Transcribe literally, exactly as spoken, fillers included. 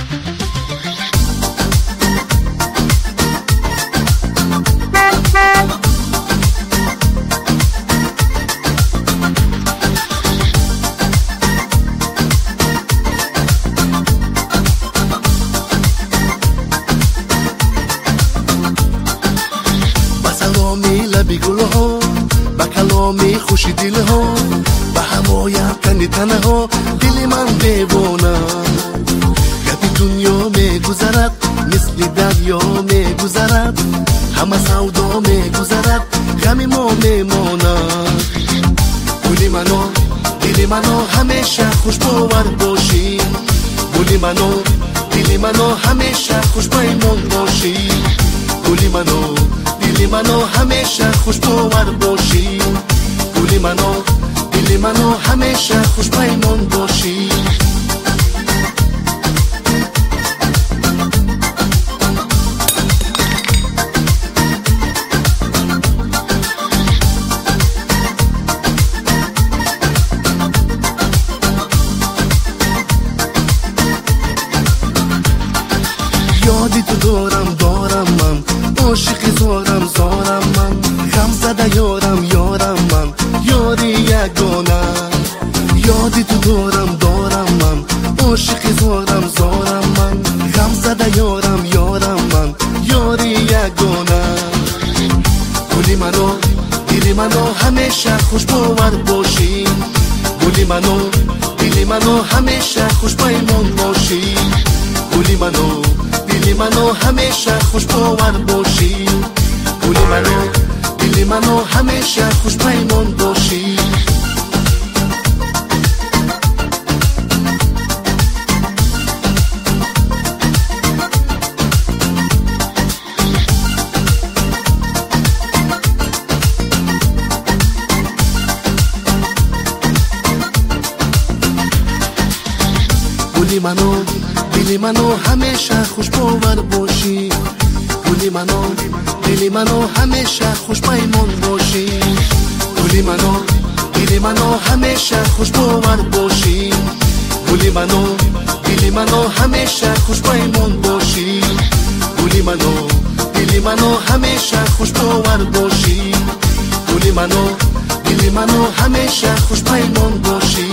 لبی گل ها با کلامی خوشی دل ها با هوایم تنی تنه ها دل من دیوانه گپی دنیا می گذرد مثل دریا می گذرد همه سودا می گذرد غم ما می ماند گلی منو دل منو همیشه خوش باور باشی گلی منو دل منو همیشه خوش پیمان باشی گلی منو دل منو همیشه خوش باور باشی گلی منو دل منو همیشه خوش پیمان باشی یادی تو دارم دارم من عاشق زارم زارم من غم زده یارم یارم من یاری یگانه یادی تو دارم دارم من عاشق زارم زارم من غم زده یارم یارم من یاری یگانه گلی منو دل منو همیشه خوش باور باشی گلی منو دل منو همیشه خوش پیمان باشی گلی منو دل منو همیشه خوش باور باشی گلی منو دل منو همیشه خوش پیمان باشی گلی منو دل منو همیشه خوش باور باشی گلی منو دل منو همیشه خوش پیمان باشی گلی منو دل منو همیشه خوش باور باشی گلی منو دل منو همیشه خوش پیمان باشی گلی منو دل منو همیشه خوش باور باشی گلی منو دل منو همیشه خوش پیمان باشی